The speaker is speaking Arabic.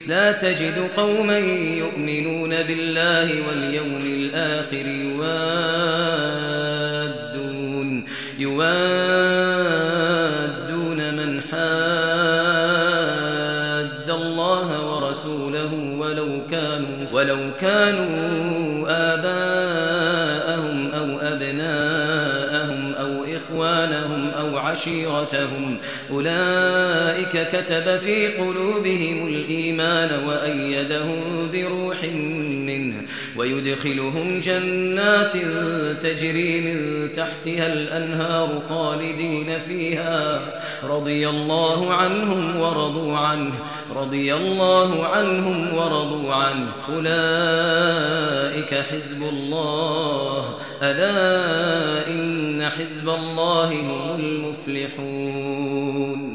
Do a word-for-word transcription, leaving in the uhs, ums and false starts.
لا تجد قوما يؤمنون بالله واليوم الآخر يوادون يوادون من حاد الله ورسوله ولو كانوا ولو كانوا آباءهم أو أبناءهم أو إخوانهم أو عشيرتهم أولئك كتب في قلوبهم الإيمان وأيدهم بروح منه ويدخلهم جنات تجري من تحتها الأنهار خالدين فيها رضي الله عنهم ورضوا عنه رضي الله عنهم ورضوا عنه أولئك حزب الله ألا إن حزب الله هم المفلحون.